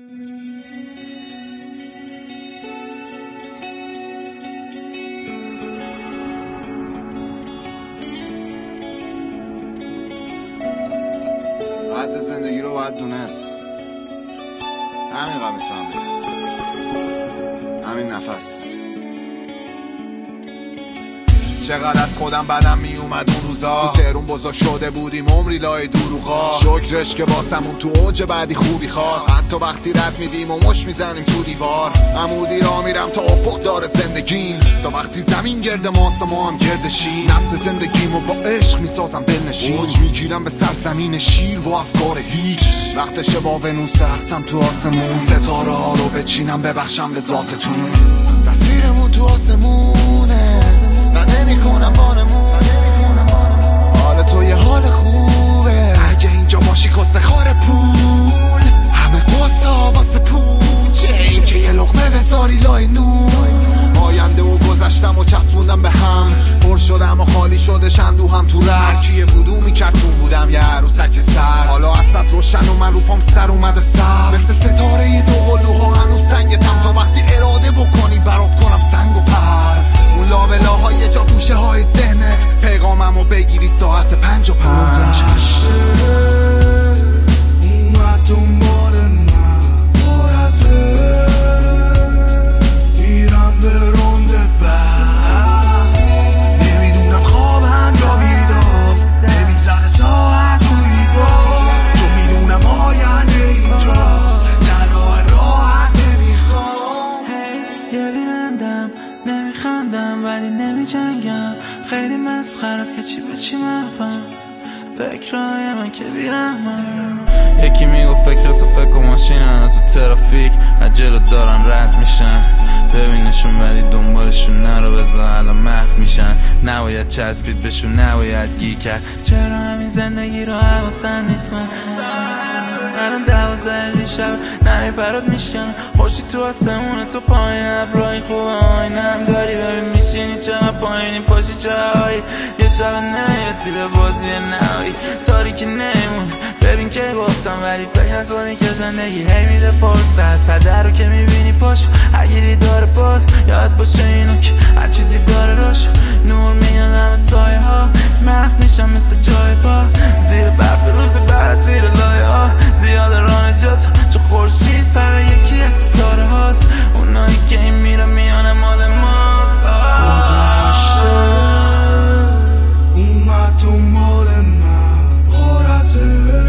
حد زندگی رو باید دونست. همین قبل میتونم بگم، همین نفس. چقدر از خودم بدم می اومد اون روزا، تو تهرون بزرگ شده بودیم عمری لای دروغا. شکرش که واسمون تو اوج بعدی خوبی خواست، حتی وقتی رد میدیم و مش میزنیم تو دیوار. عمودی را میرم تا افق داره زندگیم، تا وقتی زمین گرد ماست ما هم گردشیم. نفس زندگیمو با عشق میسازم دلنشین، اوج میگیرم به سرزمین شیر با افکار هیچ. وقتشه با ونوس برقصم تو آسمون، ستاره ها رو بچینم ببخشم به ذاتتون. تصویرمون تو آسمونه من نمی کنم بانمون، حال تو یه حال خوبه اگه اینجا باشی کسه خار پول. همه قصا واسه پوچه این که یه لقمه بذاری لای نور. آینده و گذشتم و چسبوندم به هم، پر شدم و خالی شده شندو هم تو رکی بودو میکرد تو بودم یه عروسک سر. حالا اصد روشن و من رو پام سر اومده سر، مثل ستاره دو قلوها هنوز سنگتم، تا وقتی اراده بکنی برات کنم سنگ و پر. اون لابلاهای یه جا گوشه های ذهنت، پیغاممو بگیری ساعت 5:05. اومد دنبال من برزه، میرم به رونده بعد، نمیدونم خوابم یا بیدار، نمیگذره ساعت توی بار، چون میدونم آینده اینجاست، در راه راحت نمیخوام. یه بینندم نمیخندم ولی نمیجنگم، خیلی مسخره است که چی به چی محفم، فکرهای من که بیرحمم. یکی میگو فکراتو فکر و ماشینن تو ترافیک از جلو دارن رد میشن، ببینشون ولی دنبالشون نرو بذار الان محو میشن. نباید چسبید بهشون نباید گیر کرد، چرا همین زندگی رو حواسم نیست من. الان 12 دیشب نمی پرات میشکنم، خورشید تو آسمونه تو پایین ابرای خوبه آینم داری، ببین میشینی چقدر پایینی پاشی چهایی، یه شب نمیرسی به بازی نهایی، تاریکی نمیمونه ببین که گفتم ولی فکر نکنی که زندگی هی میده فرصت. پدر رو که میبینی پاشو اگری داره باز، یاد باشه اینو که هر چیزی داره روش نور میاد همه سایه ها، محو میشم مثل جای پا زیر برف روز بعد زیر لایه ها، زیاد راه جات چه خورشید فقط یکی از ستاره هاست، اونایی که این میره میانه مال ماست. اومد دنبال من برزه،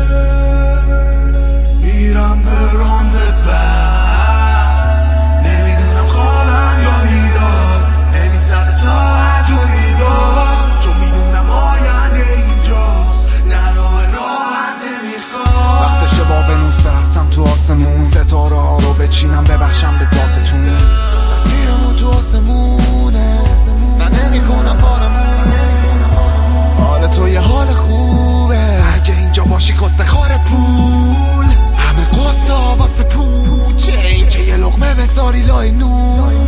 میرم به رونده بعد، نمیدونم خوابم یا بیدار، نمیگذره ساعت روی بار، چون میدونم آینده اینجاست، نه راه راحت نمیخوام. وقتشه با ونوس برقصم تو آسمون، ستاره ها رو بچینم ببخشم به ذاتتون. تصویرمون تو آسمونه من نمی کنم بانمون، حال تو یه حال خوبه اگه اینجا باشی کسه خار پول. همه قصا واسه پوچه این که یه لقمه بذاری لای نور.